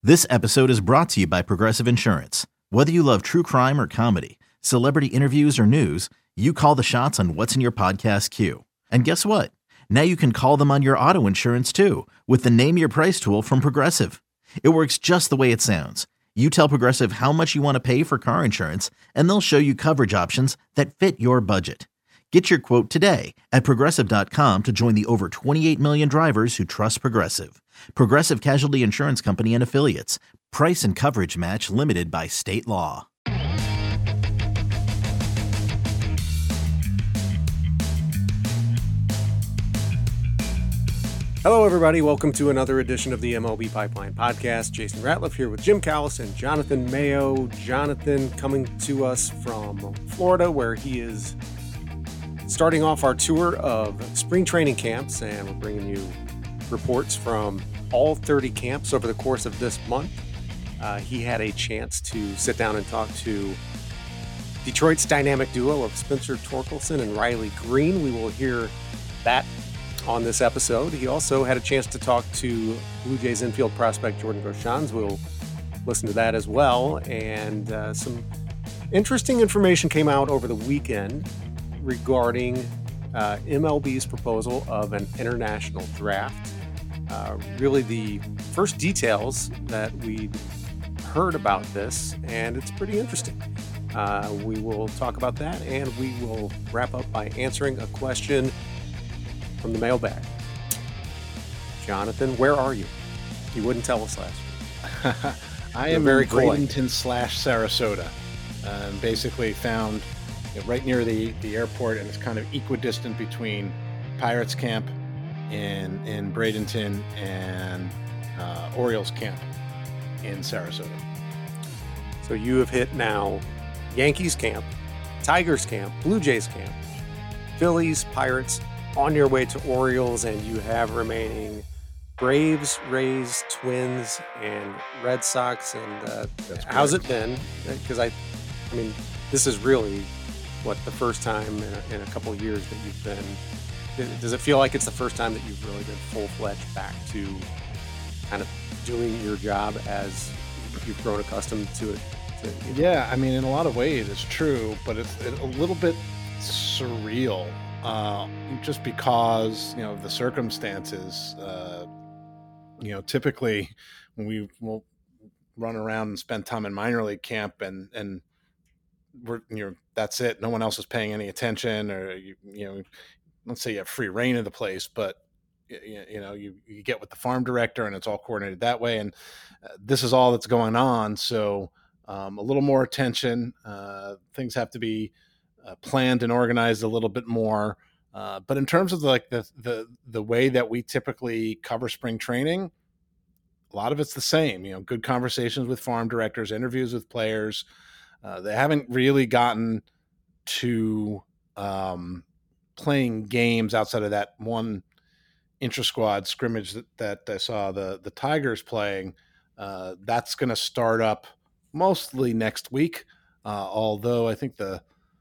This episode is brought to you by Progressive Insurance. Whether you love true crime or comedy, celebrity interviews or news, you call the shots on what's in your podcast queue. And guess what? Now you can call them on your auto insurance too with the Name Your Price tool from Progressive. It works just the way it sounds. You tell Progressive how much you want to pay for car insurance, and they'll show you coverage options that fit your budget. Get your quote today at Progressive.com to join the over 28 million drivers who trust Progressive. Progressive Casualty Insurance Company and Affiliates. Price and coverage match limited by state law. Hello, everybody. Welcome to another edition of the MLB Pipeline Podcast. Jason Ratliff here with Jim Callis and Jonathan Mayo. Jonathan coming to us from Florida, where he is starting off our tour of spring training camps, and we're bringing you reports from all 30 camps over the course of this month. He had a chance to sit down and talk to Detroit's dynamic duo of Spencer Torkelson and Riley Greene. We will hear that on this episode. He also had a chance to talk to Blue Jays infield prospect Jordan Groshans. We'll listen to that as well. And some interesting information came out over the weekend regarding MLB's proposal of an international draft. Really the first details that we heard about this, and it's pretty interesting. We will talk about that, and we will wrap up by answering a question from the mailbag. Jonathan, where are you? You wouldn't tell us last week. I am in Bradenton / Sarasota, and basically found right near the airport, and it's kind of equidistant between Pirates camp in Bradenton and Orioles camp in Sarasota. So you have hit now Yankees camp, Tigers camp, Blue Jays camp, Phillies, Pirates, on your way to Orioles, and you have remaining Braves, Rays, Twins, and Red Sox. And how's it been? Because I mean, this is really the first time in a couple of years that you've been. Does it feel like it's the first time that you've really been full-fledged back to kind of doing your job as you've grown accustomed to it? Yeah, I mean, in a lot of ways it's true, but it's a little bit surreal, just because, the circumstances. Typically when we will run around and spend time in minor league camp and we're, that's it. No one else is paying any attention, or let's say you have free reign of the place, but you get with the farm director and it's all coordinated that way. And this is all that's going on. So a little more attention. Things have to be planned and organized a little bit more. But in terms of the way that we typically cover spring training, a lot of it's the same. Good conversations with farm directors, interviews with players. They haven't really gotten to playing games outside of that one intra-squad scrimmage that I saw the Tigers playing. That's going to start up mostly next week, although I think the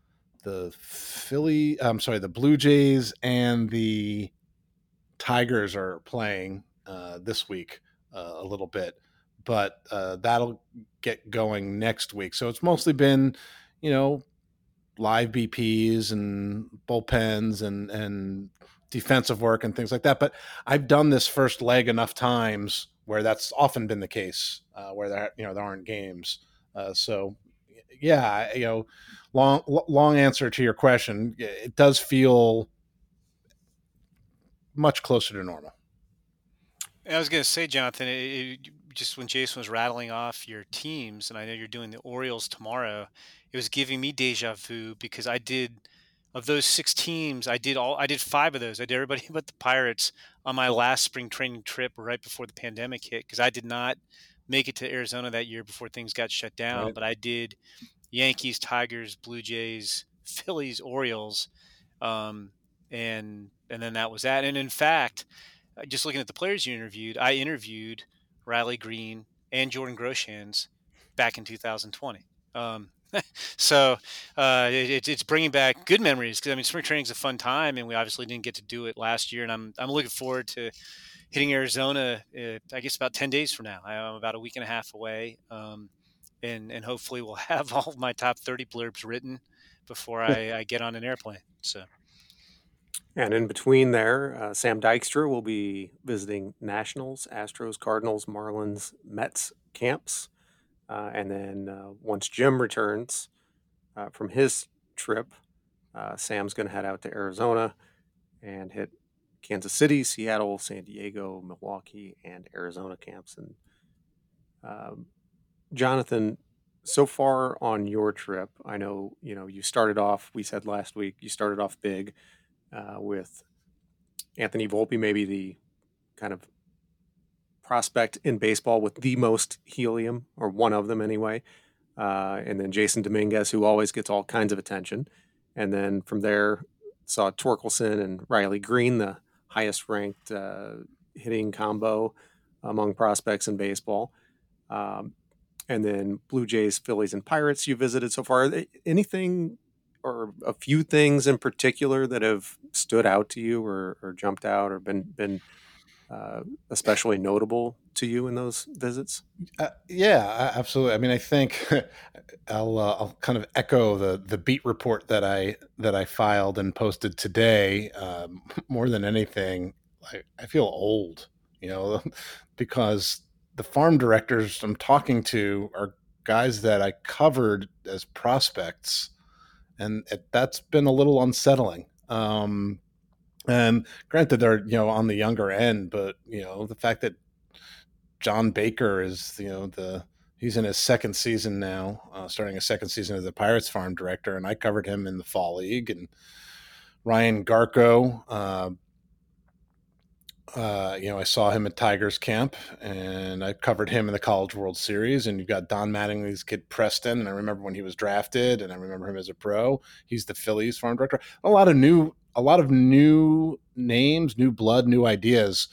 Blue Jays and the Tigers are playing this week a little bit, but that'll get going next week. So it's mostly been, live BPs and bullpens and defensive work and things like that. But I've done this first leg enough times where that's often been the case, where there aren't games. So yeah, long answer to your question. It does feel much closer to normal. I was going to say, Jonathan, just when Jason was rattling off your teams, and I know you're doing the Orioles tomorrow, it was giving me deja vu, because of those 6 teams, I did 5 of those. I did everybody but the Pirates on my last spring training trip right before the pandemic hit, because I did not make it to Arizona that year before things got shut down. Right. But I did Yankees, Tigers, Blue Jays, Phillies, Orioles, and then that was that. And in fact, just looking at the players you interviewed, I interviewed Riley Greene and Jordan Groshans back in 2020. So it's bringing back good memories, because spring training is a fun time, and we obviously didn't get to do it last year, and I'm looking forward to hitting Arizona, I guess about 10 days from now. I'm about a week and a half away. And hopefully we'll have all of my top 30 blurbs written before I get on an airplane. So, And in between there, Sam Dykstra will be visiting Nationals, Astros, Cardinals, Marlins, Mets camps. And then once Jim returns from his trip, Sam's going to head out to Arizona and hit Kansas City, Seattle, San Diego, Milwaukee, and Arizona camps. And um, Jonathan, so far on your trip, I know you started off. We said last week you started off big with Anthony Volpe, maybe the kind of prospect in baseball with the most helium, or one of them anyway. And then Jason Dominguez, who always gets all kinds of attention. And then from there, saw Torkelson and Riley Green, the highest ranked hitting combo among prospects in baseball. And then Blue Jays, Phillies, and Pirates you visited so far. Anything or a few things in particular that have stood out to you or jumped out or been especially notable to you in those visits? Yeah, absolutely. I mean, I think I'll kind of echo the beat report that I filed and posted today. More than anything, I feel old, because the farm directors I'm talking to are guys that I covered as prospects, and that's been a little unsettling. And granted, they're on the younger end, but the fact that John Baker is he's in his second season now, starting his second season as the Pirates farm director, and I covered him in the fall league. And Ryan Garco, I saw him at Tigers camp, and I covered him in the College World Series. And you've got Don Mattingly's kid Preston, and I remember when he was drafted, and I remember him as a pro. He's the Phillies farm director. A lot of new names, new blood, new ideas.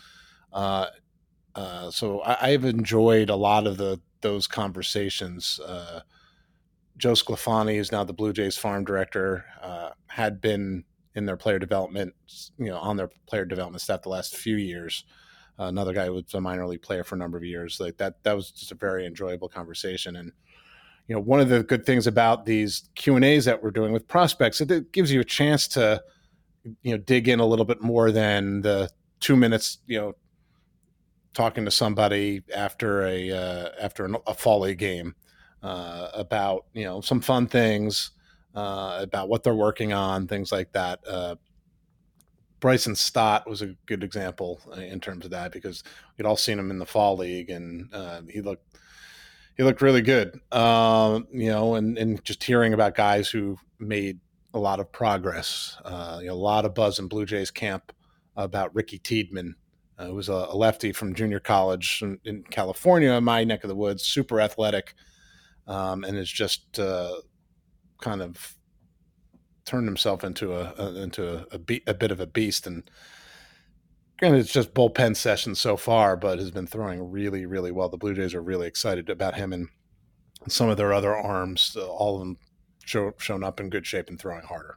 So I've enjoyed a lot of those conversations. Joe Sclafani, who's now the Blue Jays farm director, had been in their player development, on their player development staff the last few years. Another guy who was a minor league player for a number of years. Like that was just a very enjoyable conversation. And one of the good things about these Q&As that we're doing with prospects, it gives you a chance to dig in a little bit more than the 2 minutes talking to somebody after a fall league game about some fun things, about what they're working on, things like that. Bryson Stott was a good example in terms of that, because we'd all seen him in the fall league, and he looked really good. And just hearing about guys who made a lot of progress, a lot of buzz in Blue Jays camp about Ricky Tiedemann, who was a lefty from junior college in California, my neck of the woods, super athletic, and is just kind of turned himself into a bit of a beast. And granted, it's just bullpen sessions so far, but has been throwing really, really well. The Blue Jays are really excited about him and some of their other arms. All of them shown up in good shape and throwing harder.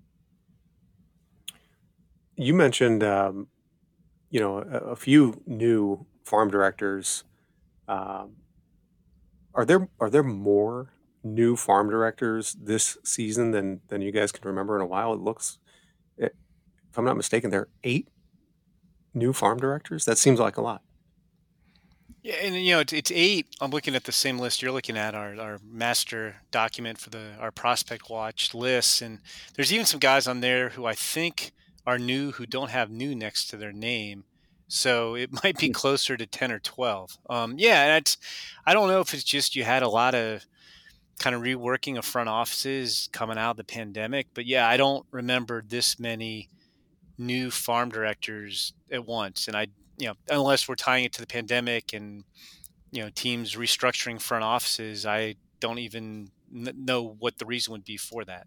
You mentioned, a few new farm directors. Are there more new farm directors this season than you guys can remember in a while? It looks, if I'm not mistaken, there are 8 new farm directors. That seems like a lot. yeah, and it's 8. I'm looking at the same list you're looking at, our master document for our prospect watch list, and there's even some guys on there who I think are new who don't have new next to their name. So it might be closer to 10 or 12. Yeah, and I don't know if it's just you had a lot of kind of reworking of front offices coming out of the pandemic, but yeah, I don't remember this many new farm directors at once. And unless we're tying it to the pandemic and, teams restructuring front offices, I don't even know what the reason would be for that.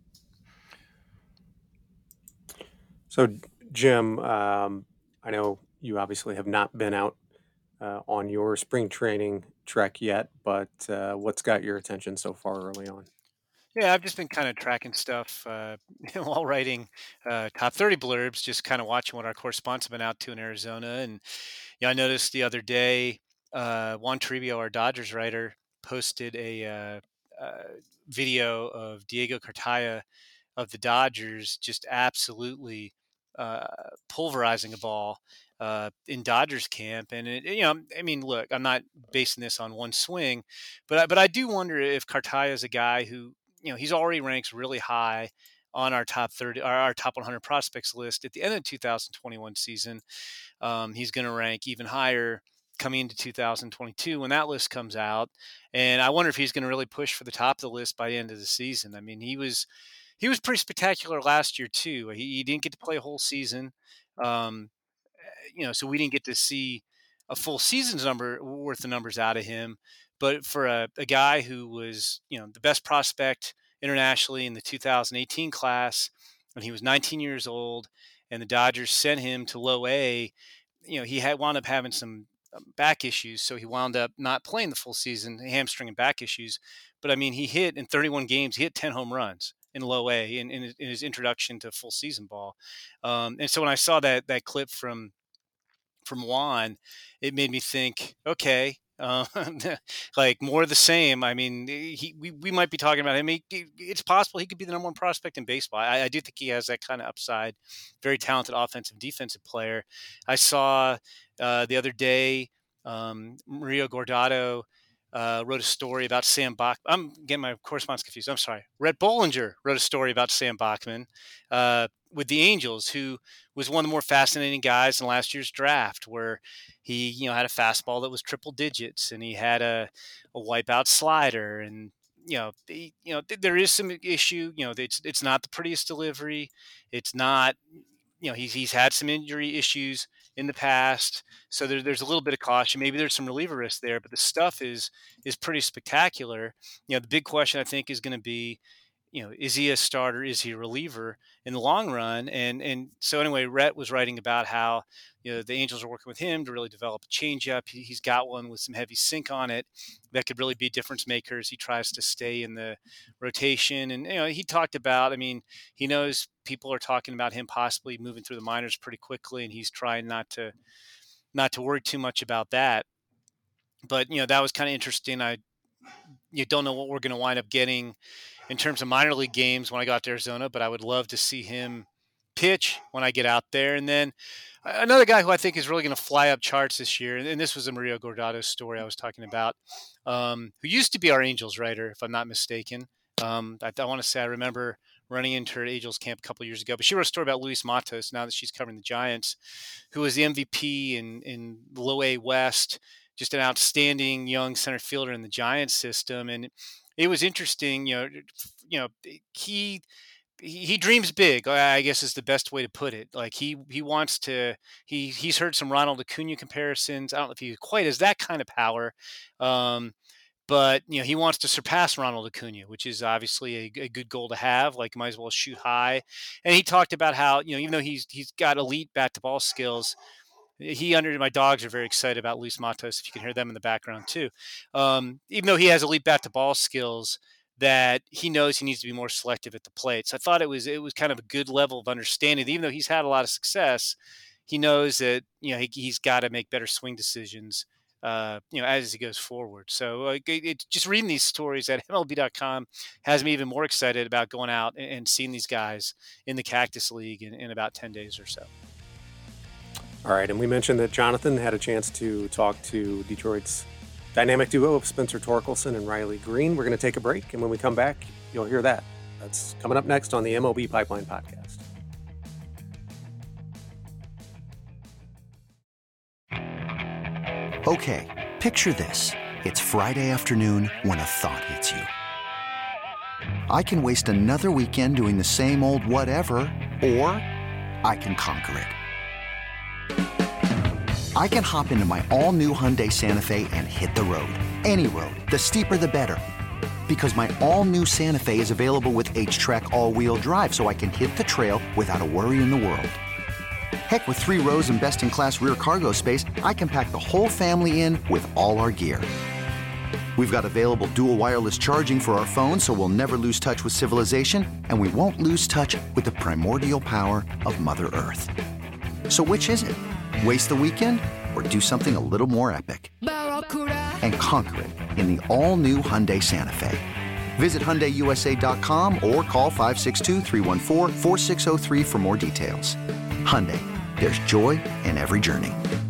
So, Jim, I know you obviously have not been out on your spring training trek yet, but what's got your attention so far early on? Yeah, I've just been kind of tracking stuff while writing top 30 blurbs, just kind of watching what our correspondents have been out to in Arizona. And I noticed the other day, Juan Toribio, our Dodgers writer, posted a video of Diego Cartaya of the Dodgers just absolutely uh, pulverizing a ball in Dodgers camp. And I mean, look, I'm not basing this on one swing, but I do wonder if Cartaya is a guy who, he's already ranks really high on our top 30, our top 100 prospects list at the end of the 2021 season. He's going to rank even higher coming into 2022 when that list comes out. And I wonder if he's going to really push for the top of the list by the end of the season. I mean, he was pretty spectacular last year too. He didn't get to play a whole season, um, so we didn't get to see a full season's worth of numbers out of him. But for a guy who was, the best prospect internationally in the 2018 class when he was 19 years old, and the Dodgers sent him to Low A, he had wound up having some back issues, so he wound up not playing the full season, hamstring and back issues. But I mean, he hit in 31 games, he hit 10 home runs in Low A in his introduction to full season ball. And so when I saw that clip from Juan, it made me think, okay, like more of the same. I mean, we might be talking about him. It's possible he could be the number one prospect in baseball. I do think he has that kind of upside. Very talented offensive, defensive player. I saw the other day, Mario Guardado wrote a story about Sam Bach. I'm getting my correspondence confused. I'm sorry. Rhett Bollinger wrote a story about Sam Bachman with the Angels, who was one of the more fascinating guys in last year's draft, where he, had a fastball that was triple digits, and he had a wipeout slider, and there is some issue. It's not the prettiest delivery. It's not. He's had some injury issues in the past, so there's a little bit of caution. Maybe there's some reliever risk there, but the stuff is pretty spectacular. The big question I think is going to be, is he a starter? Is he a reliever in the long run? And so anyway, Rhett was writing about how, the Angels are working with him to really develop a changeup. He's got one with some heavy sink on it that could really be difference makers. He tries to stay in the rotation. And, he talked about, I mean, he knows people are talking about him possibly moving through the minors pretty quickly, and he's trying not to worry too much about that. But, that was kind of interesting. You don't know what we're going to wind up getting in terms of minor league games when I got to Arizona, but I would love to see him pitch when I get out there. And then another guy who I think is really going to fly up charts this year, and this was a Mario Guardado story I was talking about, who used to be our Angels writer, if I'm not mistaken. I want to say I remember running into her Angels camp a couple of years ago, but she wrote a story about Luis Matos now that she's covering the Giants, who was the MVP in Low A West, just an outstanding young center fielder in the Giants system. And it was interesting, he dreams big, I guess is the best way to put it. Like he wants to, he's heard some Ronald Acuna comparisons. I don't know if he quite has that kind of power. But, he wants to surpass Ronald Acuna, which is obviously a good goal to have. Like, might as well shoot high. And he talked about how, even though he's got elite bat-to-ball skills, my dogs are very excited about Luis Matos, if you can hear them in the background too. Even though he has elite bat-to-ball skills, that he knows he needs to be more selective at the plate. So I thought it was kind of a good level of understanding. Even though he's had a lot of success, he knows that, he's got to make better swing decisions as he goes forward. So just reading these stories at MLB.com has me even more excited about going out and seeing these guys in the Cactus League in about 10 days or so. All right, and we mentioned that Jonathan had a chance to talk to Detroit's dynamic duo of Spencer Torkelson and Riley Green. We're going to take a break, and when we come back, you'll hear that. That's coming up next on the MLB Pipeline Podcast. Okay, picture this. It's Friday afternoon when a thought hits you. I can waste another weekend doing the same old whatever, or I can conquer it. I can hop into my all-new Hyundai Santa Fe and hit the road. Any road. The steeper, the better. Because my all-new Santa Fe is available with H-Track all-wheel drive, so I can hit the trail without a worry in the world. Heck, with 3 rows and best-in-class rear cargo space, I can pack the whole family in with all our gear. We've got available dual wireless charging for our phones, so we'll never lose touch with civilization, and we won't lose touch with the primordial power of Mother Earth. So which is it? Waste the weekend or do something a little more epic and conquer it in the all-new Hyundai Santa Fe. Visit HyundaiUSA.com or call 562-314-4603 for more details. Hyundai, there's joy in every journey.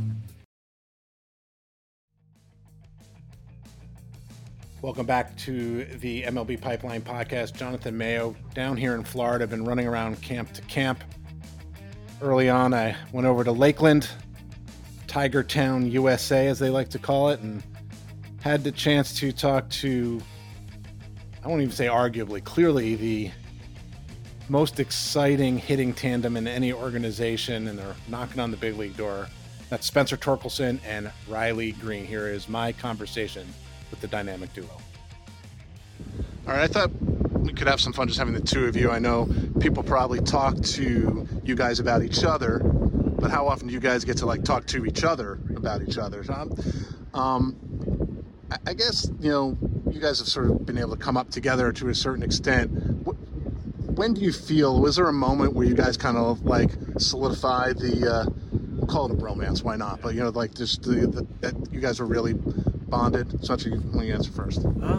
Welcome back to the MLB Pipeline Podcast. Jonathan Mayo down here in Florida. I've been running around camp to camp. Early on, I went over to Lakeland, Tiger Town, USA, as they like to call it, and had the chance to talk to, I won't even say arguably, clearly the most exciting hitting tandem in any organization, and they're knocking on the big league door. That's Spencer Torkelson and Riley Greene. Here is my conversation with the dynamic duo. All right, I thought we could have some fun just having the two of you. I know people probably talk to you guys about each other, but how often do you guys get to like talk to each other about each other? I guess, you know, you guys have sort of been able to come up together to a certain extent. When do you feel, was there a moment where you guys kind of like solidified the, we'll call it a bromance, why not? But, you know, like just that you guys are really bonded? Such a, when you answer first.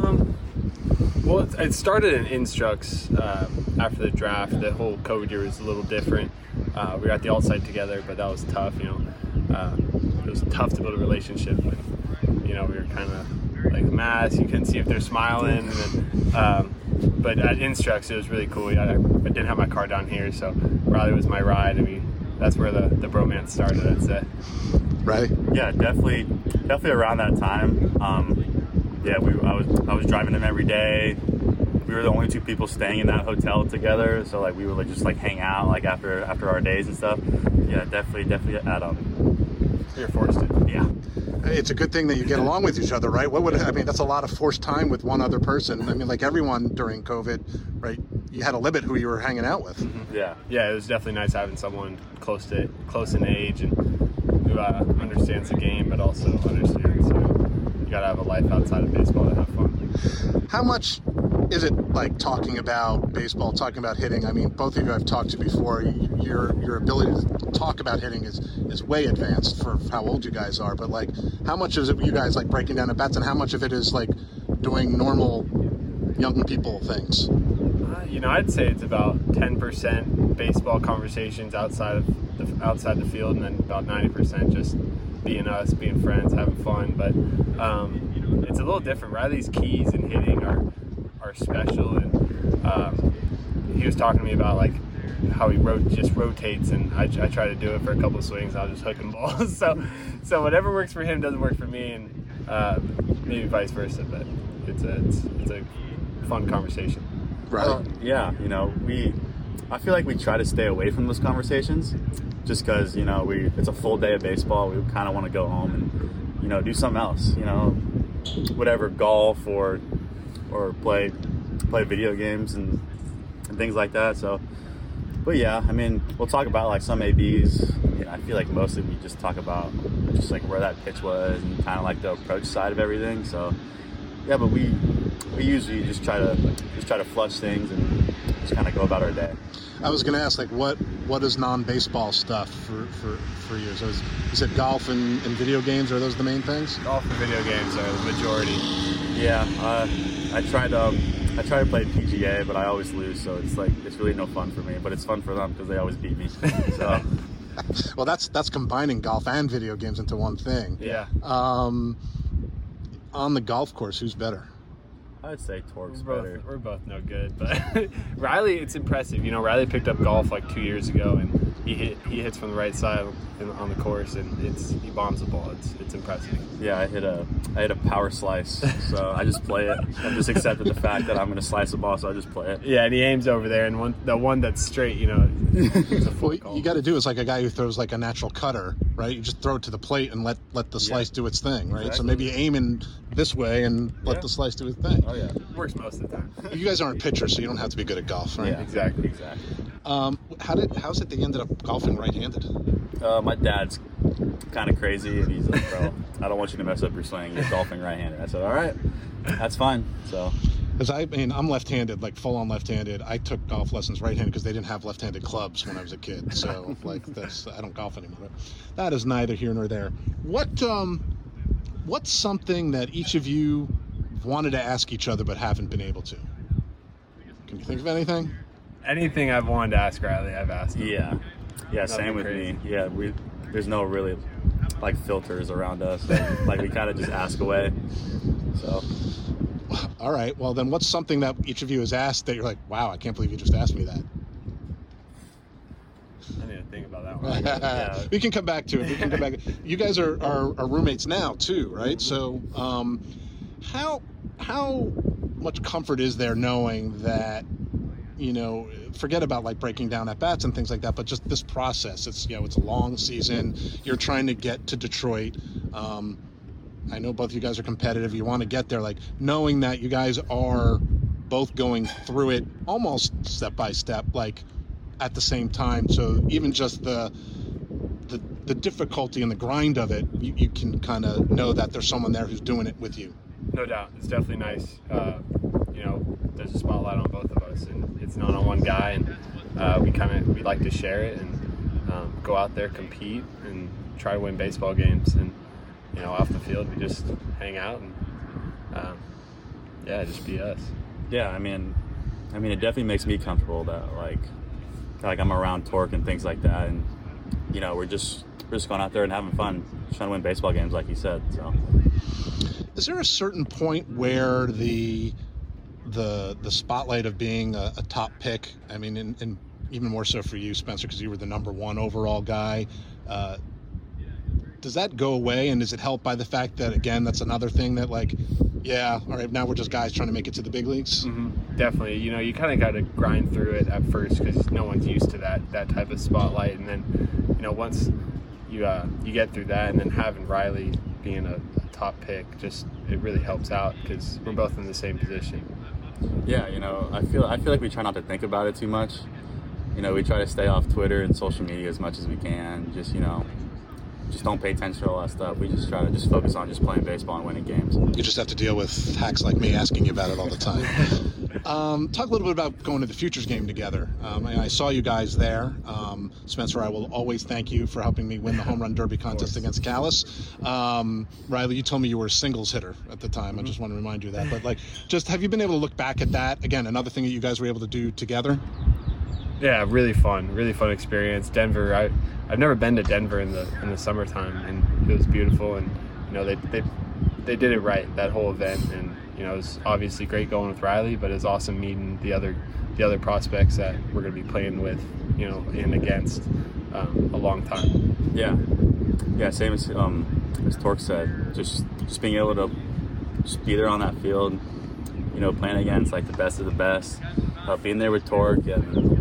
Well, it started in Instructs after the draft. The whole COVID year was a little different. We were at the alt-site together, but that was tough, you know. It was tough to build a relationship with, you know, we were kind of like masks. You couldn't see if they're smiling. And then, but at Instructs, it was really cool. I didn't have my car down here, so Riley was my ride. I mean, that's where the bromance started, I'd say. Right? Yeah, definitely around that time. I was driving him every day. We were the only two people staying in that hotel together, so like we would just like hang out like after our days and stuff. Yeah, definitely at You're forced to. Yeah. It's a good thing that you get along with each other, right? That's a lot of forced time with one other person. I mean, like everyone during COVID, right? You had to limit who you were hanging out with. Mm-hmm. Yeah, it was definitely nice having someone close in age and who understands the game, but also understands, you know, you gotta have a life outside of baseball to have fun. How much is it like talking about baseball, talking about hitting? I mean, both of you I've talked to before. Your ability to talk about hitting is way advanced for how old you guys are. But like, how much is it you guys like breaking down at bats, and how much of it is like doing normal young people things? You know, I'd say it's about 10% baseball conversations outside the field, and then about 90% just being us, being friends, having fun. But it's a little different. Riley's keys in hitting are special, and he was talking to me about like how he just rotates, and I try to do it for a couple of swings. I'll just hook him balls. So whatever works for him doesn't work for me, and maybe vice versa. But it's a fun conversation. Right. Well, yeah, you know, I feel like we try to stay away from those conversations just because, you know, it's a full day of baseball. We kind of want to go home and, you know, do something else, you know, whatever, golf or play video games and things like that. So, but yeah, I mean, we'll talk about like some ABs. You know, I feel like mostly we just talk about just like where that pitch was and kind of like the approach side of everything. So, yeah, but we usually just try to flush things and just kind of go about our day. I was going to ask, like, what is non-baseball stuff for you? So is it golf and video games? Are those the main things? Golf and video games are the majority. Yeah, I try to play PGA, but I always lose, so it's really no fun for me. But it's fun for them because they always beat me. So. Well, that's combining golf and video games into one thing. Yeah. On the golf course, who's better? I'd say Torque's better. We're both no good, but Riley, it's impressive. You know, Riley picked up golf like 2 years ago, and he hits from the right side on the course, and he bombs the ball. It's impressive. Yeah, I hit a power slice, so I just play it. I just accepted the fact that I'm going to slice the ball, so I just play it. Yeah, and he aims over there, and the one that's straight, you know, it's a full call. You got to do is like a guy who throws like a natural cutter, right? You just throw it to the plate and let the slice do its thing, right? Exactly. So maybe aim in this way and let the slice do its thing. Oh yeah, works most of the time. You guys aren't pitchers, so you don't have to be good at golf, right? Yeah, exactly. How's it that you ended up golfing right-handed? My dad's kind of crazy, and he's like, bro, I don't want you to mess up your swing. You're golfing right-handed. I said, all right, that's fine. So Because I'm left-handed, like full-on left-handed. I took golf lessons right-handed because they didn't have left-handed clubs when I was a kid. So like I don't golf anymore. But that is neither here nor there. What's something that each of you wanted to ask each other but haven't been able to? Can you think of anything? Anything I've wanted to ask Riley, I've asked him. Yeah, Nothing same with crazy. me. Yeah, there's no really like filters around us. Like we kind of just ask away. So. All right. Well, then what's something that each of you has asked that you're like, wow, I can't believe you just asked me that? I need to think about that one. Yeah. We can come back to it. You guys are roommates now too, right? So how much comfort is there knowing that, forget about like breaking down at bats and things like that, but just this process, it's a long season. You're trying to get to Detroit. I know both of you guys are competitive. You want to get there, like knowing that you guys are both going through it almost step by step, like at the same time. So even just the difficulty and the grind of it, you can kind of know that there's someone there who's doing it with you. No doubt. It's definitely nice. There's a spotlight on both of us, and it's not on one guy, and we like to share it and go out there, compete, and try to win baseball games. And off the field, we just hang out and just be us. Yeah, I mean, it definitely makes me comfortable that like I'm around Torque and things like that, and we're just going out there and having fun, trying to win baseball games, like you said. So, is there a certain point where the spotlight of being a top pick? I mean, and even more so for you, Spencer, because you were the number 1 overall guy. Does that go away, and is it helped by the fact that, again, that's another thing that, like, yeah, all right, now we're just guys trying to make it to the big leagues? Mm-hmm. Definitely. You kind of got to grind through it at first because no one's used to that type of spotlight. And then, once you get through that, and then having Riley being a top pick, it really helps out because we're both in the same position. Yeah, I feel like we try not to think about it too much. We try to stay off Twitter and social media as much as we can. Just don't pay attention to all that stuff. We just try to focus on just playing baseball and winning games. You just have to deal with hacks like me asking you about it all the time. Talk a little bit about going to the Futures game together. I saw you guys there. Spencer, I will always thank you for helping me win the home run derby contest against Callis. Riley, you told me you were a singles hitter at the time. I just want to remind you of that. But have you been able to look back at that? Again, another thing that you guys were able to do together? Yeah, really fun experience. Denver, I've never been to Denver in the summertime, and it was beautiful. And they did it right, that whole event. And it was obviously great going with Riley, but it was awesome meeting the other prospects that we're going to be playing with, and against a long time. Yeah, same as Torque said, just being able to just be there on that field, playing against like the best of the best, being there with Torque and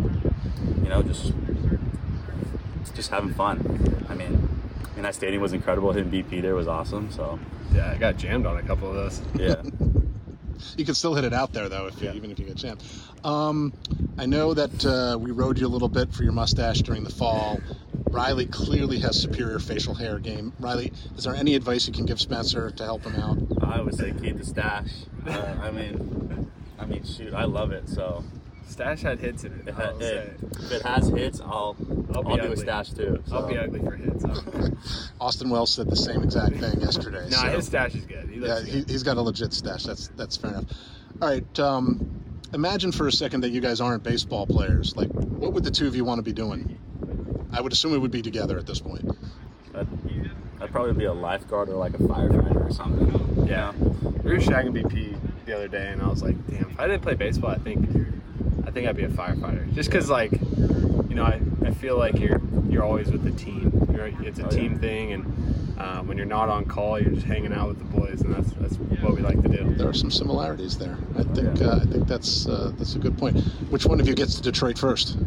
just having fun. I mean, that stadium was incredible. Hitting BP there was awesome. So yeah, I got jammed on a couple of those. Yeah. You can still hit it out there though, even if you get jammed. I know that we rode you a little bit for your mustache during the fall. Riley clearly has superior facial hair game. Riley, is there any advice you can give Spencer to help him out? I would say keep the stash. I mean, shoot, I love it. So. Stash had hits in it. If it has hits, I'll do a stash too. So. I'll be ugly for hits. Austin Wells said the same exact thing yesterday. No, his stash is good. He's got a legit stash. That's fair enough. All right. Imagine for a second that you guys aren't baseball players. Like, what would the two of you want to be doing? I would assume it would be together at this point. I'd probably be a lifeguard or like a firefighter or something. Yeah. We were shagging BP the other day, and I was like, damn, if I didn't play baseball, I think I'd be a firefighter. Just because, I feel like you're always with the team. It's a team thing, and when you're not on call, you're just hanging out with the boys, and that's what we like to do. There are some similarities there. I think that's a good point. Which one of you gets to Detroit first?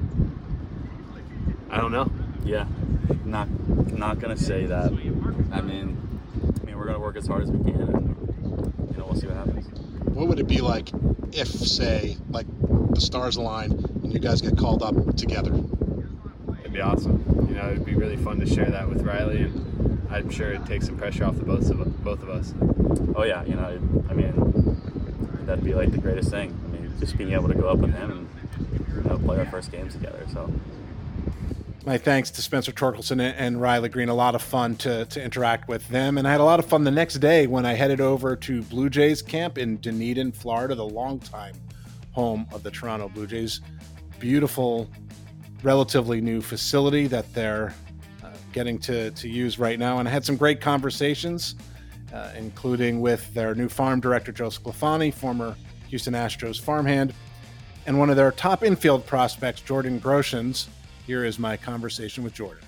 I don't know. Yeah, not gonna say that. I mean, we're gonna work as hard as we can, and we'll see what happens. What would it be like if, say, like the stars align and you guys get called up together? It'd be awesome. It'd be really fun to share that with Riley, and I'm sure it'd take some pressure off the both of us. Oh yeah, that'd be like the greatest thing. I mean, just being able to go up with him and play our first games together. So. My thanks to Spencer Torkelson and Riley Green. A lot of fun to interact with them. And I had a lot of fun the next day when I headed over to Blue Jays camp in Dunedin, Florida, the longtime home of the Toronto Blue Jays. Beautiful, relatively new facility that they're getting to use right now. And I had some great conversations, including with their new farm director, Joe Sclafani, former Houston Astros farmhand, and one of their top infield prospects, Jordan Groshans. Here is my conversation with Jordan.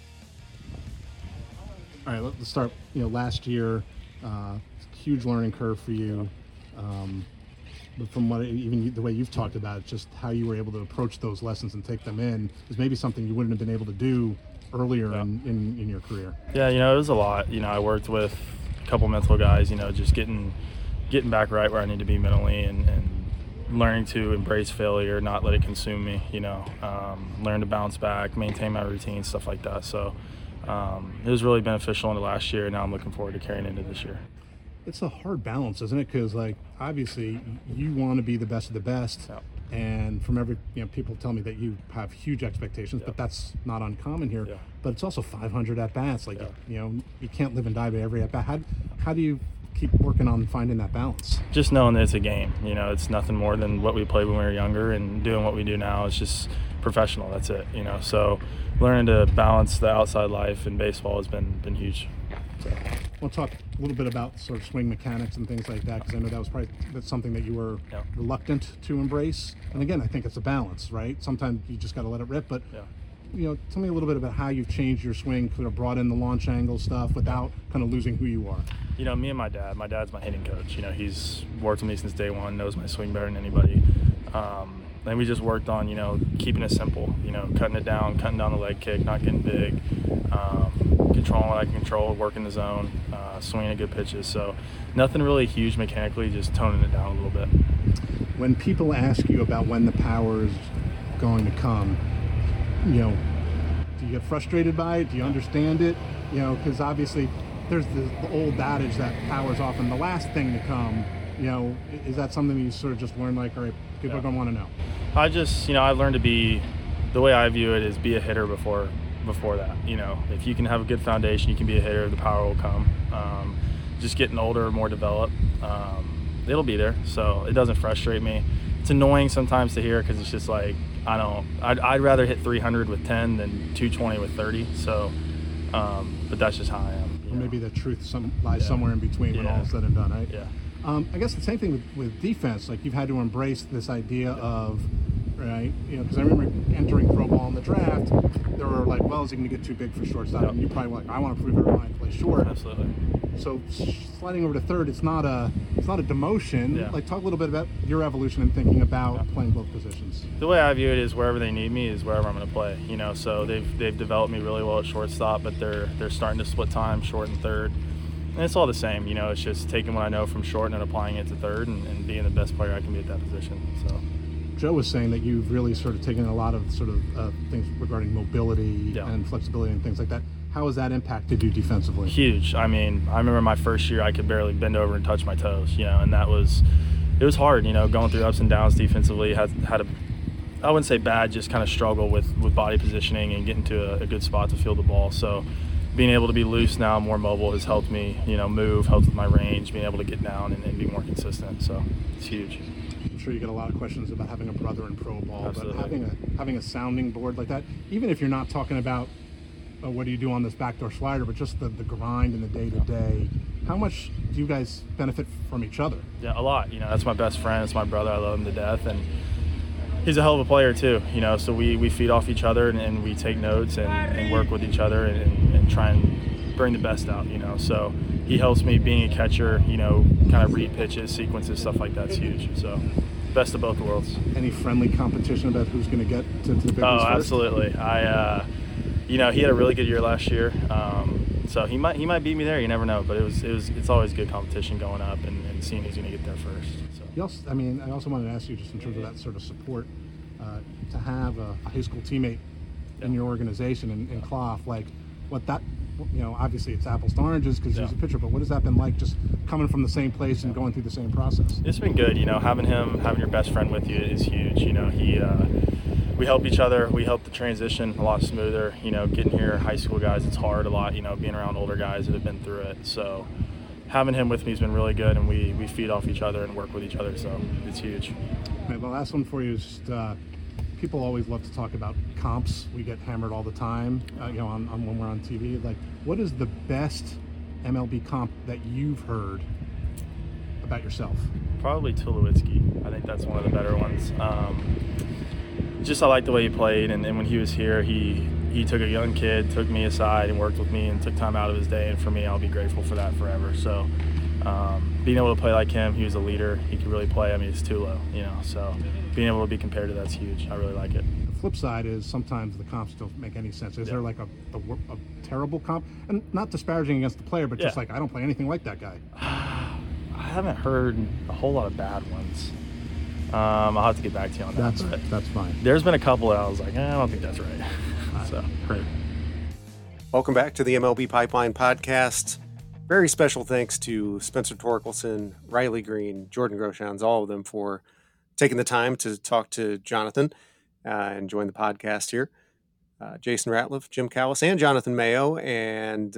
All right, let's start. Last year, huge learning curve for you. But from what even the way you've talked about it, just how you were able to approach those lessons and take them in is maybe something you wouldn't have been able to do earlier in your career. Yeah, it was a lot. I worked with a couple mental guys. Just getting back right where I need to be mentally and learning to embrace failure, not let it consume me, learn to bounce back, maintain my routine, stuff like that. So it was really beneficial in the last year. Now I'm looking forward to carrying into this year. It's a hard balance, isn't it? Because obviously you want to be the best of the best. Yeah. And from every, people tell me that you have huge expectations, but that's not uncommon here. Yeah. But it's also 500 at bats. You can't live and die by every at bat. How do you keep working on finding that balance? Just knowing that it's a game. It's nothing more than what we played when we were younger, and doing what we do now is just professional. That's it. So learning to balance the outside life in baseball has been huge. So. We'll talk a little bit about sort of swing mechanics and things like that, because I know that's something that you were reluctant to embrace. And again, I think it's a balance, right? Sometimes you just got to let it rip. But tell me a little bit about how you've changed your swing, sort of brought in the launch angle stuff without kind of losing who you are. Me and my dad's my hitting coach. He's worked with me since day one, knows my swing better than anybody. And we just worked on, keeping it simple, cutting down the leg kick, not getting big, controlling what I can control, working the zone, swinging at good pitches. So nothing really huge mechanically, just toning it down a little bit. When people ask you about when the power is going to come, do you get frustrated by it? Do you understand it? Because obviously there's the old adage that power is often the last thing to come. Is that something that you sort of just learned, all right, people are going to want to know? I just, I've learned to be, the way I view it is be a hitter before that. If you can have a good foundation, you can be a hitter, the power will come. Just getting older, more developed, it'll be there. So it doesn't frustrate me. It's annoying sometimes to hear because it's just like, I'd rather hit 300 with 10 than 220 with 30. So, but that's just how I am. Or maybe the truth lies somewhere in between when all is said and done, right? Yeah. I guess the same thing with defense. You've had to embrace this idea of, right? Because I remember entering pro ball in the draft, they were like, well, is he going to get too big for shortstop? Yep. And you probably were like, I want to prove everyone I can play short. Absolutely. So sliding over to third, it's not a demotion. Yeah. Talk a little bit about your evolution in thinking about playing both positions. The way I view it is wherever they need me is wherever I'm going to play. So they've developed me really well at shortstop, but they're starting to split time short and third. And it's all the same, it's just taking what I know from short and then applying it to third and being the best player I can be at that position. So, Joe was saying that you've really sort of taken a lot of sort of things regarding mobility and flexibility and things like that. How has that impacted you defensively? Huge. I remember my first year I could barely bend over and touch my toes, and it was hard, going through ups and downs defensively. Had a, I wouldn't say bad, just kind of struggle with body positioning and getting to a good spot to field the ball. So being able to be loose now, more mobile, has helped me, move, helped with my range, being able to get down and be more consistent. So it's huge. I'm sure you get a lot of questions about having a brother in pro ball, Absolutely. but having a sounding board like that, even if you're not talking about what do you do on this backdoor slider, but just the grind and the day-to-day, how much do you guys benefit from each other? Yeah, a lot. That's my best friend. It's my brother. I love him to death. And he's a hell of a player too, so we feed off each other and we take notes and work with each other and try and bring the best out, so he helps me being a catcher, kind of read pitches, sequences, stuff like that's huge. So best of both worlds. Any friendly competition about who's going to get to the big ones first? Absolutely. He had a really good year last year, so he might beat me there. You never know, but it's always good competition going up and seeing who's going to get there first. So. I also wanted to ask you, just in terms of that sort of support, to have a high school teammate in your organization in Clough, what that obviously it's apples to oranges because he's a pitcher, but what has that been like just coming from the same place and going through the same process? It's been good. Having your best friend with you is huge. We help each other. We help the transition a lot smoother. Getting here, high school guys, it's hard a lot, being around older guys that have been through it. So having him with me has been really good, and we feed off each other and work with each other, so it's huge. All right, the last one for you is just, people always love to talk about comps. We get hammered all the time, on when we're on TV. Like, what is the best MLB comp that you've heard about yourself? Probably Tulowitzki. I think that's one of the better ones. I like the way he played, and when he was here, he took a young kid, took me aside and worked with me and took time out of his day, and for me, I'll be grateful for that forever. So being able to play like him, he was a leader. He could really play. It's Tulo, so being able to be compared to that's huge. I really like it. The flip side is sometimes the comps don't make any sense. Is there like a terrible comp? And not disparaging against the player, but just like, I don't play anything like that guy. I haven't heard a whole lot of bad ones. I'll have to get back to you on that. That's fine. There's been a couple that I was like, I don't think that's right. So great. Welcome back to the MLB Pipeline Podcast. Very special thanks to Spencer Torkelson, Riley Green, Jordan Groshans, all of them for taking the time to talk to Jonathan and join the podcast here. Jason Ratliff, Jim Callis, and Jonathan Mayo. And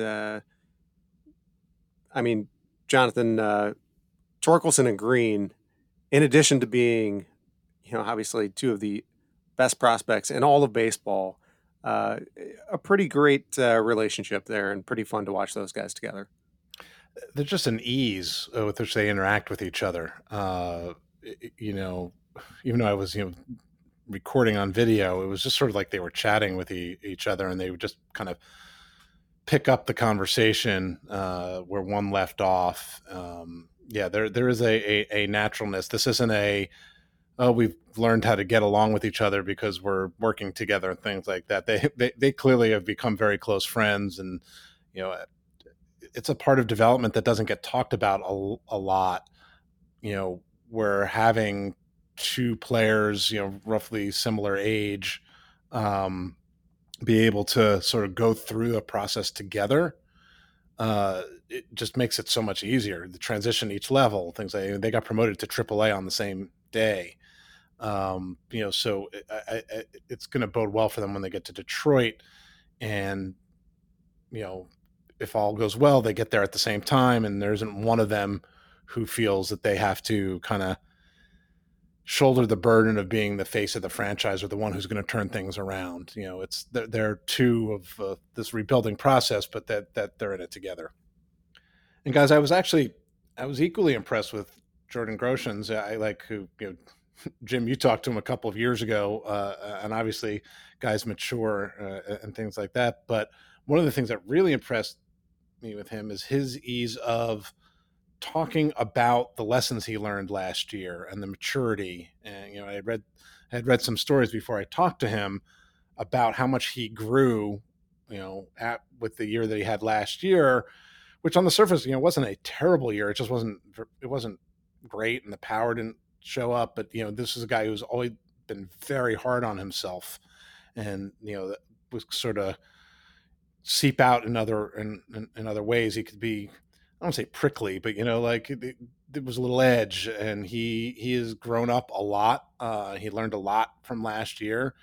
Jonathan, Torkelson and Green, in addition to being, obviously two of the best prospects in all of baseball, a pretty great relationship there, and pretty fun to watch those guys together. There's just an ease with which they interact with each other. Even though I was, recording on video, it was just sort of like they were chatting with each other, and they would just kind of pick up the conversation where one left off. There is a naturalness. This isn't we've learned how to get along with each other because we're working together and things like that. They clearly have become very close friends, and it's a part of development that doesn't get talked about a lot. We're having two players, roughly similar age, be able to sort of go through the process together. It just makes it so much easier. The transition each level, things like they got promoted to AAA on the same day. So it's going to bode well for them when they get to Detroit, and if all goes well, they get there at the same time, and there isn't one of them who feels that they have to kind of shoulder the burden of being the face of the franchise or the one who's going to turn things around. They're two of this rebuilding process, but that they're in it together. And guys, I was equally impressed with Jordan Groshans. Jim, you talked to him a couple of years ago, and obviously guys mature and things like that. But one of the things that really impressed me with him is his ease of talking about the lessons he learned last year and the maturity. And, I had read some stories before I talked to him about how much he grew, with the year that he had last year, which on the surface, wasn't a terrible year. It just wasn't great, and the power didn't show up. But, this is a guy who's always been very hard on himself, and, that was sort of seep out in other ways. He could be, I don't say prickly, but there was a little edge, and he has grown up a lot. He learned a lot from last year.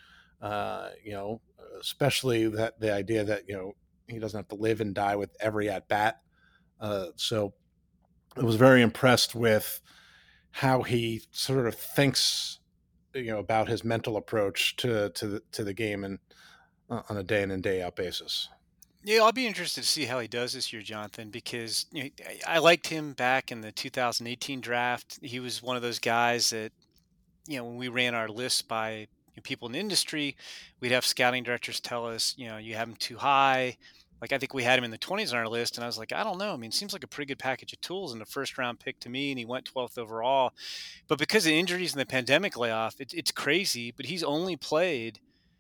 Especially that the idea that he doesn't have to live and die with every at bat. So I was very impressed with how he sort of thinks, about his mental approach to the game and on a day in and day out basis. Yeah, I'll be interested to see how he does this year, Jonathan, because I liked him back in the 2018 draft. He was one of those guys that, when we ran our lists by people in the industry, we'd have scouting directors tell us, you have him too high. Like, I think we had him in the 20s on our list, and I was like, I don't know. It seems like a pretty good package of tools, and a first-round pick to me, and he went 12th overall. But because of injuries and the pandemic layoff, it's crazy, but he's only played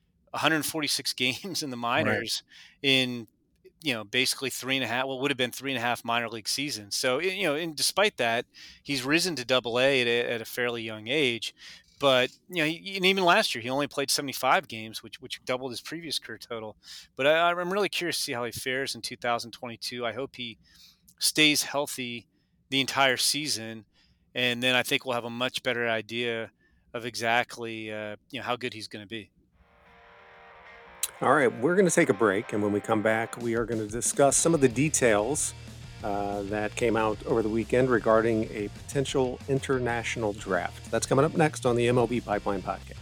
146 games in the minors in, basically 3.5, what would have been 3.5 minor league seasons. So, and despite that, he's risen to AA at a fairly young age. But and even last year he only played 75 games, which doubled his previous career total. But I'm really curious to see how he fares in 2022. I hope he stays healthy the entire season, and then I think we'll have a much better idea of exactly how good he's going to be. All right, we're going to take a break, and when we come back, we are going to discuss some of the details that came out over the weekend regarding a potential international draft. That's coming up next on the MLB Pipeline Podcast.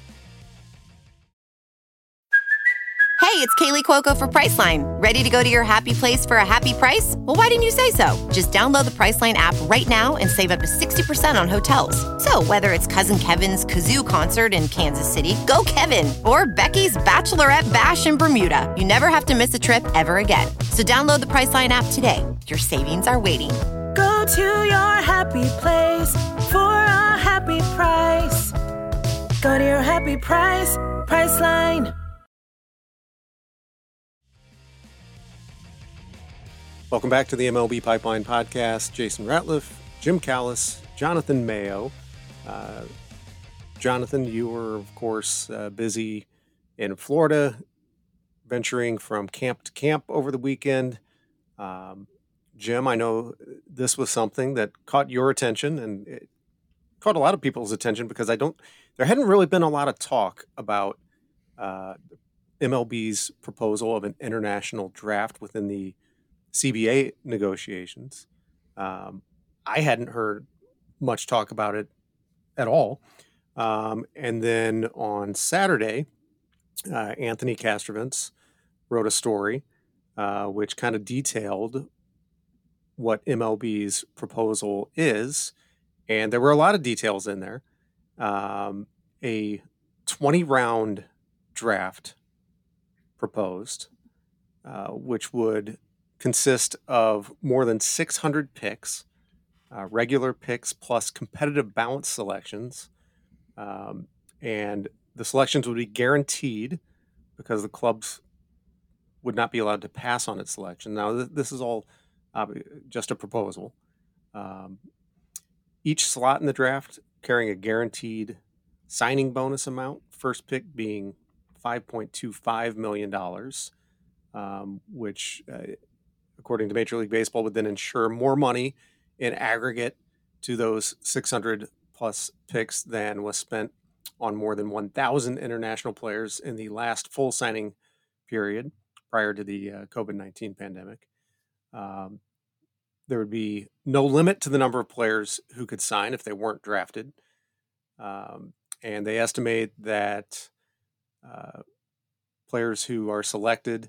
Hey, it's Kaylee Cuoco for Priceline. Ready to go to your happy place for a happy price? Well, why didn't you say so? Just download the Priceline app right now and save up to 60% on hotels. So whether it's Cousin Kevin's Kazoo Concert in Kansas City, go Kevin, or Becky's Bachelorette Bash in Bermuda, you never have to miss a trip ever again. So download the Priceline app today. Your savings are waiting. Go to your happy place for a happy price. Go to your happy price, Priceline. Welcome back to the MLB Pipeline Podcast. Jason Ratliff, Jim Callis, Jonathan Mayo. Jonathan, you were, of course, busy in Florida, venturing from camp to camp over the weekend. Jim, I know this was something that caught your attention, and it caught a lot of people's attention because there hadn't really been a lot of talk about MLB's proposal of an international draft within the CBA negotiations. I hadn't heard much talk about it at all. And then on Saturday, Anthony Castrovince wrote a story which kind of detailed what MLB's proposal is. And there were a lot of details in there. A 20-round draft proposed, which would consist of more than 600 picks, regular picks plus competitive bounce selections. And the selections would be guaranteed because the clubs would not be allowed to pass on its selection. Now, this is all just a proposal. Each slot in the draft carrying a guaranteed signing bonus amount, first pick being $5.25 million, which according to Major League Baseball, would then ensure more money in aggregate to those 600 plus picks than was spent on more than 1,000 international players in the last full signing period prior to the COVID-19 pandemic. There would be no limit to the number of players who could sign if they weren't drafted. And they estimate that players who are selected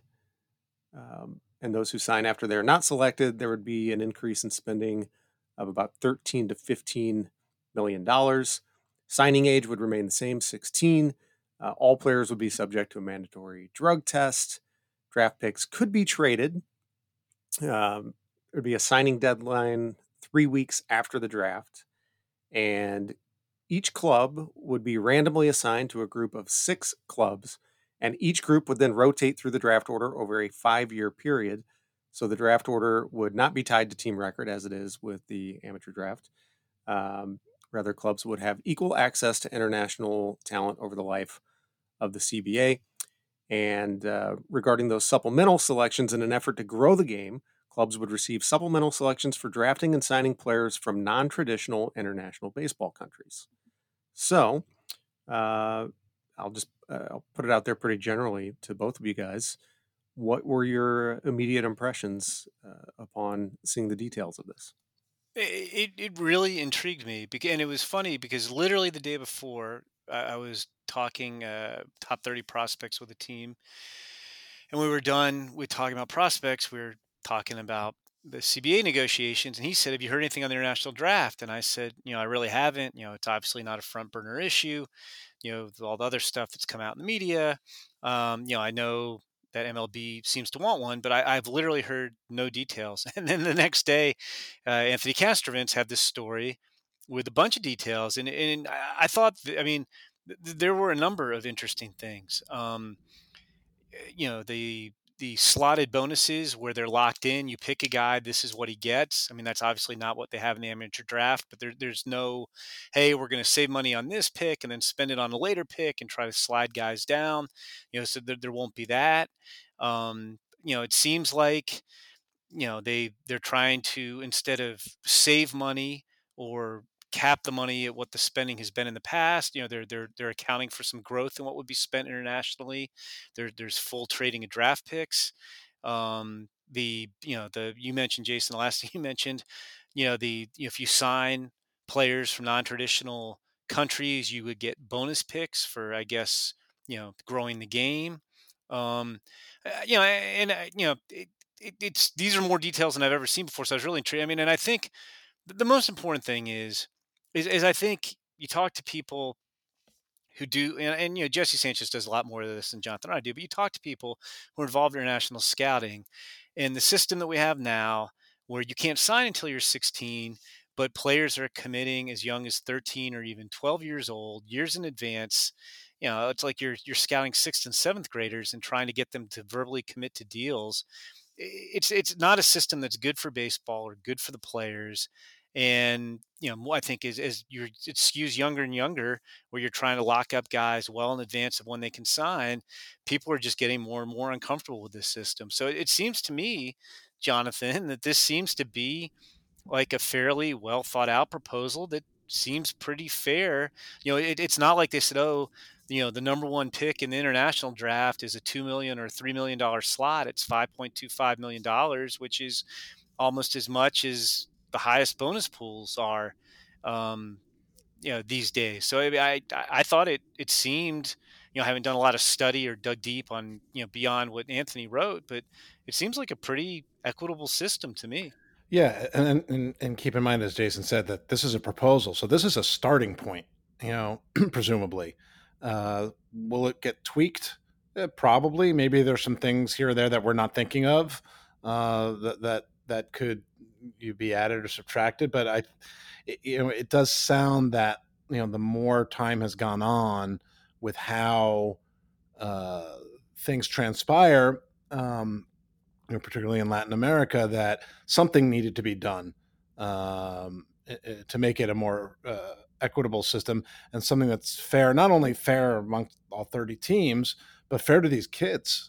and those who sign after they're not selected, there would be an increase in spending of about $13 to $15 million. Signing age would remain the same, 16. All players would be subject to a mandatory drug test. Draft picks could be traded. There would be a signing deadline 3 weeks after the draft. And each club would be randomly assigned to a group of 6 clubs. And each group would then rotate through the draft order over a 5-year period. So the draft order would not be tied to team record as it is with the amateur draft. Rather, clubs would have equal access to international talent over the life of the CBA. And regarding those supplemental selections, in an effort to grow the game, clubs would receive supplemental selections for drafting and signing players from non-traditional international baseball countries. So I'll put it out there pretty generally to both of you guys. What were your immediate impressions upon seeing the details of this? It really intrigued me, and it was funny because literally the day before I was talking top 30 prospects with a team, and we were done with talking about prospects. We were talking about the CBA negotiations, and he said, "Have you heard anything on the international draft?" And I said, "I really haven't. It's obviously not a front burner issue. All the other stuff that's come out in the media. I know that MLB seems to want one, but I've literally heard no details." And then the next day, Anthony Castrovince had this story with a bunch of details, and I thought, there were a number of interesting things. The slotted bonuses where they're locked in. You pick a guy, this is what he gets. I mean, that's obviously not what they have in the amateur draft, but there's no, hey, we're going to save money on this pick and then spend it on a later pick and try to slide guys down. So there won't be that. It seems like they're trying to, instead of save money or cap the money at what the spending has been in the past, they're accounting for some growth in what would be spent internationally. There's full trading of draft picks. You mentioned, Jason, the last thing you mentioned, if you sign players from non-traditional countries, you would get bonus picks for, I guess, growing the game. It's these are more details than I've ever seen before. So I was really intrigued. I mean, and I think the most important thing is I think you talk to people who do, and Jesse Sanchez does a lot more of this than Jonathan and I do, but you talk to people who are involved in international scouting, and the system that we have now, where you can't sign until you're 16, but players are committing as young as 13 or even 12 years old, years in advance. It's like you're scouting 6th and 7th graders and trying to get them to verbally commit to deals. It's not a system that's good for baseball or good for the players. And I think it skews younger and younger, where you're trying to lock up guys well in advance of when they can sign. People are just getting more and more uncomfortable with this system. So it seems to me, Jonathan, that this seems to be like a fairly well thought out proposal that seems pretty fair. It's not like they said, oh, the number one pick in the international draft is a $2 million or $3 million slot. It's $5.25 million, which is almost as much as the highest bonus pools are, these days. So I thought it seemed, having done a lot of study or dug deep on, beyond what Anthony wrote, but it seems like a pretty equitable system to me. Yeah, and keep in mind, as Jason said, that this is a proposal, so this is a starting point. Presumably, will it get tweaked? Probably. Maybe there's some things here or there that we're not thinking of that could be added or subtracted. But it does sound that the more time has gone on with how things transpire. Particularly in Latin America, that something needed to be done to make it a more equitable system, and something that's fair, not only fair amongst all 30 teams, but fair to these kids.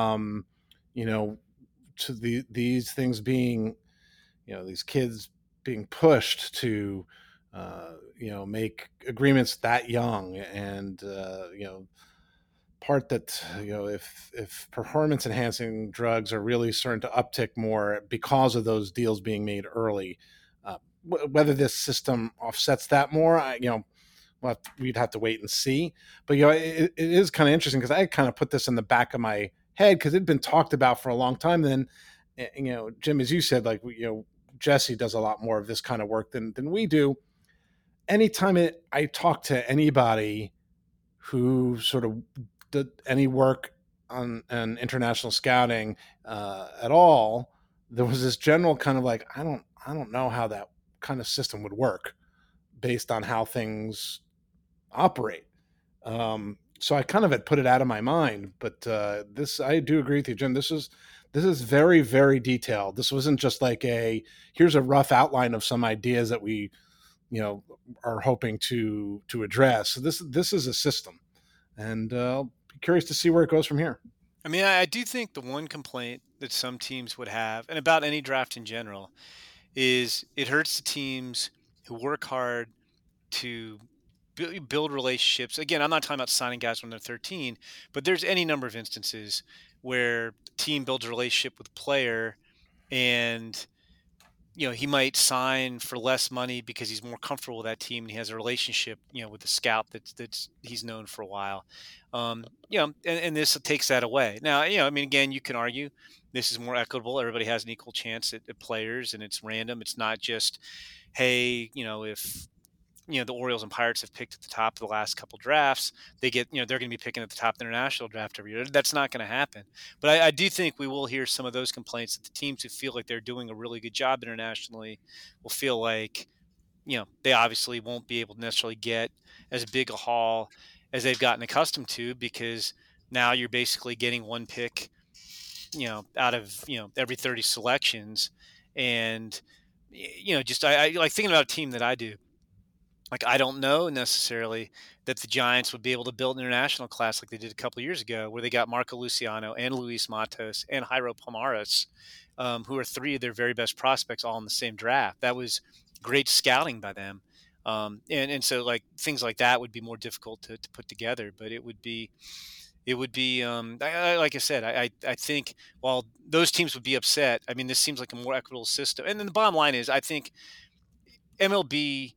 These things being, these kids being pushed to, make agreements that young, and part that if performance enhancing drugs are really starting to uptick more because of those deals being made early, whether this system offsets that more, we'd have to wait and see. But it is kind of interesting, because I kind of put this in the back of my head because it'd been talked about for a long time. Then Jim, as you said, like Jesse does a lot more of this kind of work than we do. Anytime I talk to anybody who sort of did any work on international scouting at all, there was this general kind of like, I don't know how that kind of system would work based on how things operate. So I kind of had put it out of my mind, but I do agree with you, Jim. This is very, very detailed. This wasn't just like here's a rough outline of some ideas that we, are hoping to address. So this is a system, and I'll be curious to see where it goes from here. I mean, I do think the one complaint that some teams would have, and about any draft in general, is it hurts the teams who work hard to build relationships. Again, I'm not talking about signing guys when they're 13, but there's any number of instances where the team builds a relationship with a player, and he might sign for less money because he's more comfortable with that team and he has a relationship, with the scout that's he's known for a while. And this takes that away. Now, again, you can argue this is more equitable. Everybody has an equal chance at players, and it's random. It's not just, hey, if the Orioles and Pirates have picked at the top of the last couple drafts, they get, they're going to be picking at the top of the international draft every year. That's not going to happen. But I do think we will hear some of those complaints that the teams who feel like they're doing a really good job internationally will feel like, they obviously won't be able to necessarily get as big a haul as they've gotten accustomed to, because now you're basically getting one pick out of every 30 selections, and just I like thinking about a team that I do. Like, I don't know necessarily that the Giants would be able to build an international class like they did a couple of years ago, where they got Marco Luciano and Luis Matos and Jairo Palmares, who are three of their very best prospects all in the same draft. That was great scouting by them. And so like things like that would be more difficult to put together, but it would be like I said, I think while those teams would be upset, I mean, this seems like a more equitable system. And then the bottom line is, I think MLB's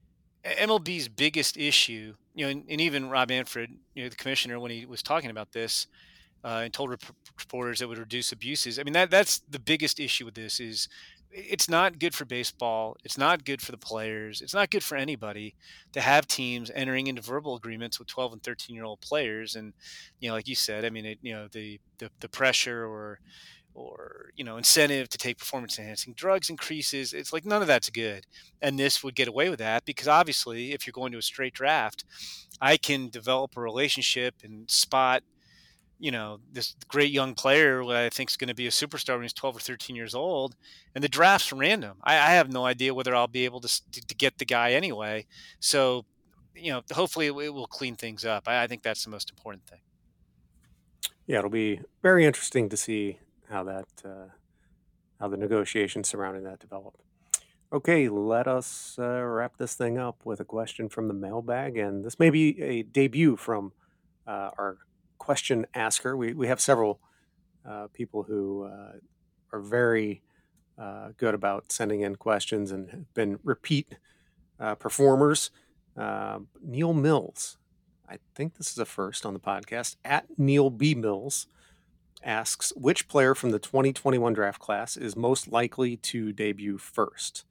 biggest issue, and even Rob Manfred, the commissioner, when he was talking about this, and told reporters it would reduce abuses. I mean, that's the biggest issue with this is it's not good for baseball. It's not good for the players. It's not good for anybody to have teams entering into verbal agreements with 12 and 13-year-old players. And, like you said, I mean, the pressure or incentive to take performance enhancing drugs increases. It's like none of that's good. And this would get away with that because obviously if you're going to a straight draft, I can develop a relationship and spot this great young player who I think is going to be a superstar when he's 12 or 13 years old, and the draft's random. I have no idea whether I'll be able to get the guy anyway. So, hopefully it will clean things up. I think that's the most important thing. Yeah, it'll be very interesting to see how the negotiations surrounding that develop. Okay, let us wrap this thing up with a question from the mailbag, and this may be a debut from our question asker. We have several people who are very good about sending in questions and have been repeat performers. Neil Mills, I think this is a first on the podcast, at Neil B. Mills, asks, which player from the 2021 draft class is most likely to debut first?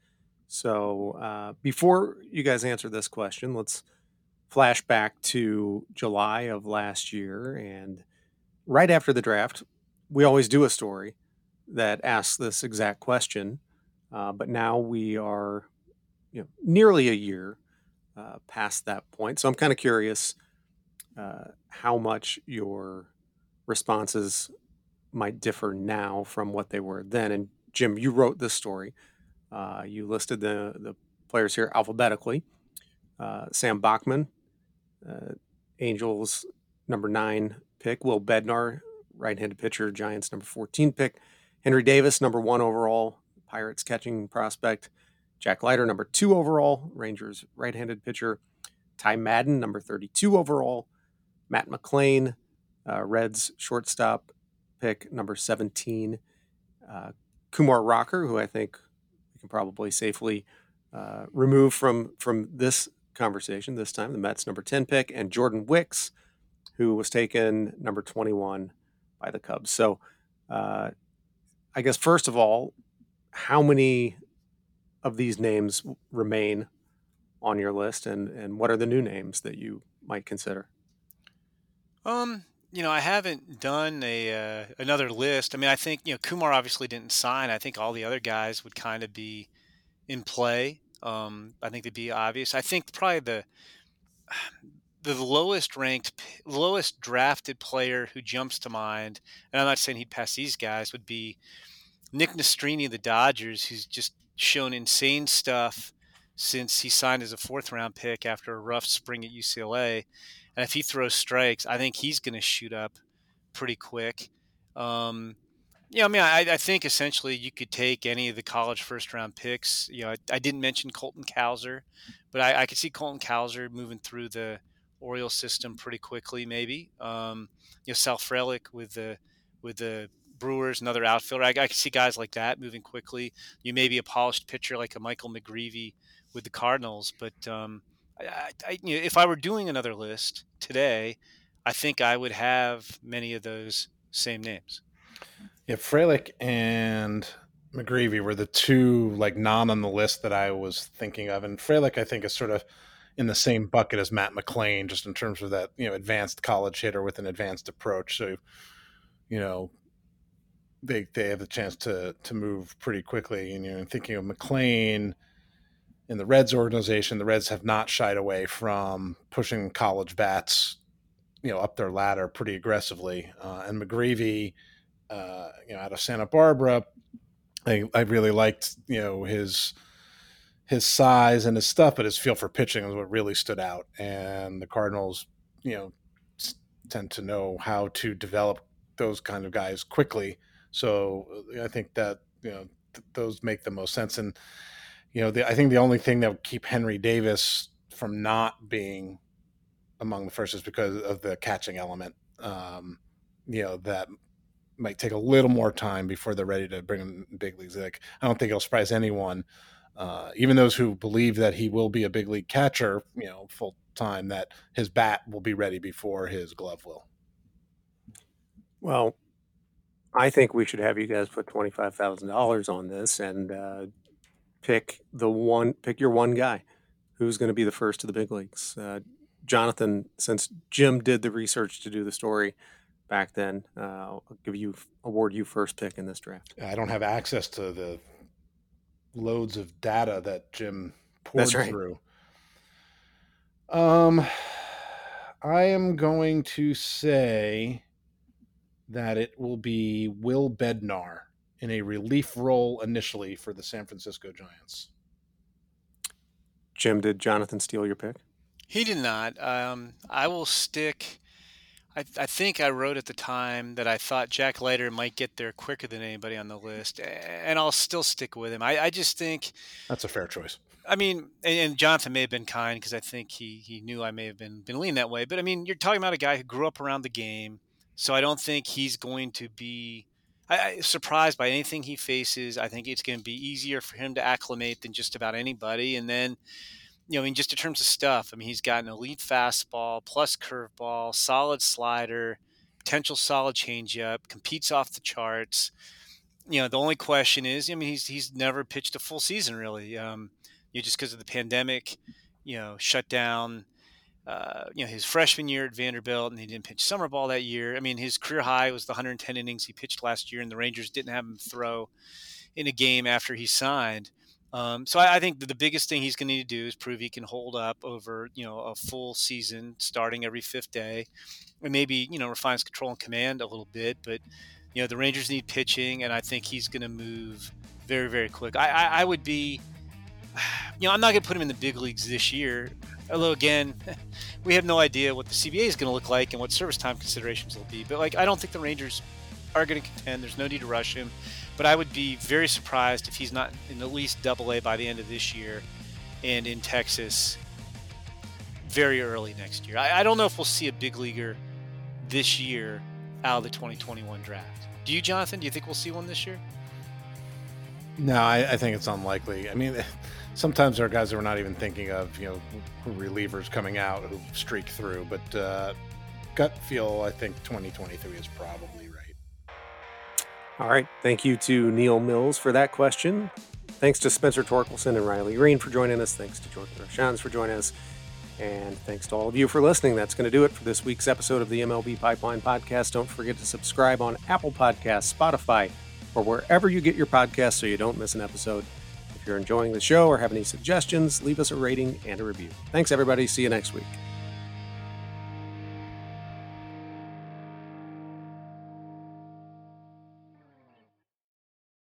So before you guys answer this question, let's flash back to July of last year. And right after the draft, we always do a story that asks this exact question. But now we are nearly a year past that point. So I'm kind of curious how much your responses might differ now from what they were then. And Jim, you wrote this story. You listed the players here alphabetically. Sam Bachman, Angels number 9 pick. Will Bednar, right-handed pitcher, Giants number 14 pick. Henry Davis, number 1 overall, Pirates catching prospect. Jack Leiter, number 2 overall, Rangers right-handed pitcher. Ty Madden, number 32 overall. Matt McLain, Reds shortstop pick, number 17. Kumar Rocker, who I think we can probably safely remove from this conversation this time, the Mets number 10 pick, and Jordan Wicks, who was taken number 21 by the Cubs. So I guess first of all, how many of these names remain on your list, and what are the new names that you might consider? I haven't done another list. I mean, I think Kumar obviously didn't sign. I think all the other guys would kind of be in play. I think they'd be obvious. I think probably the lowest drafted player who jumps to mind, and I'm not saying he'd pass these guys, would be Nick Nastrini of the Dodgers, who's just shown insane stuff since he signed as a 4th-round pick after a rough spring at UCLA. And if he throws strikes, I think he's going to shoot up pretty quick. I think essentially you could take any of the college first-round picks. I didn't mention Colton Cowser, but I could see Colton Cowser moving through the Orioles system pretty quickly, maybe. Sal Frelick with the Brewers, another outfielder. I could see guys like that moving quickly. You maybe a polished pitcher like a Michael McGreevy with the Cardinals, but if I were doing another list today, I think I would have many of those same names. Yeah, Frelick and McGreevy were the two non on the list that I was thinking of, and Frelick I think is sort of in the same bucket as Matt McLain, just in terms of that advanced college hitter with an advanced approach. So they have the chance to move pretty quickly. And thinking of McLain in the Reds organization, the Reds have not shied away from pushing college bats up their ladder pretty aggressively, and McGreevy out of Santa Barbara. I really liked, his size and his stuff, but his feel for pitching was what really stood out. And the Cardinals, tend to know how to develop those kind of guys quickly. So I think that, those make the most sense. And, I think the only thing that would keep Henry Davis from not being among the first is because of the catching element. That might take a little more time before they're ready to bring him in big leagues. Like, I don't think it'll surprise anyone, even those who believe that he will be a big league catcher, full time, that his bat will be ready before his glove will. Well, I think we should have you guys put $25,000 on this and pick your one guy who's going to be the first to the big leagues. Jonathan, since Jim did the research to do the story back then, I'll award you first pick in this draft. I don't have access to the loads of data that Jim poured through. I am going to say that it will be Will Bednar in a relief role initially for the San Francisco Giants. Jim, did Jonathan steal your pick? He did not. I will stick. I think I wrote at the time that I thought Jack Leiter might get there quicker than anybody on the list, and I'll still stick with him. I just think that's a fair choice. I mean, and Jonathan may have been kind because I think he knew I may have been leaning that way. But I mean, you're talking about a guy who grew up around the game, so I don't think he's going to be surprised by anything he faces. I think it's going to be easier for him to acclimate than just about anybody. And then, just in terms of stuff, I mean, he's got an elite fastball plus curveball, solid slider, potential solid changeup, competes off the charts. The only question is, I mean, he's never pitched a full season really. Just because of the pandemic, shut down, his freshman year at Vanderbilt, and he didn't pitch summer ball that year. I mean, his career high was the 110 innings he pitched last year, and the Rangers didn't have him throw in a game after he signed. So I think the biggest thing he's going to need to do is prove he can hold up over, a full season starting every fifth day, and maybe, refine his control and command a little bit. But, the Rangers need pitching, and I think he's going to move very, very quick. I would be, I'm not going to put him in the big leagues this year. Although, again, we have no idea what the CBA is going to look like and what service time considerations will be. But, I don't think the Rangers are going to contend. There's no need to rush him. But I would be very surprised if he's not in at least Double-A by the end of this year and in Texas very early next year. I don't know if we'll see a big leaguer this year out of the 2021 draft. Do you, Jonathan? Do you think we'll see one this year? No, I think it's unlikely. I mean, sometimes there are guys that we're not even thinking of, relievers coming out who streak through. But gut feel, I think 2023 is probably right. All right. Thank you to Neil Mills for that question. Thanks to Spencer Torkelson and Riley Green for joining us. Thanks to Jordan Roshans for joining us. And thanks to all of you for listening. That's going to do it for this week's episode of the MLB Pipeline Podcast. Don't forget to subscribe on Apple Podcasts, Spotify, or wherever you get your podcasts so you don't miss an episode. If you're enjoying the show or have any suggestions, leave us a rating and a review. Thanks, everybody. See you next week.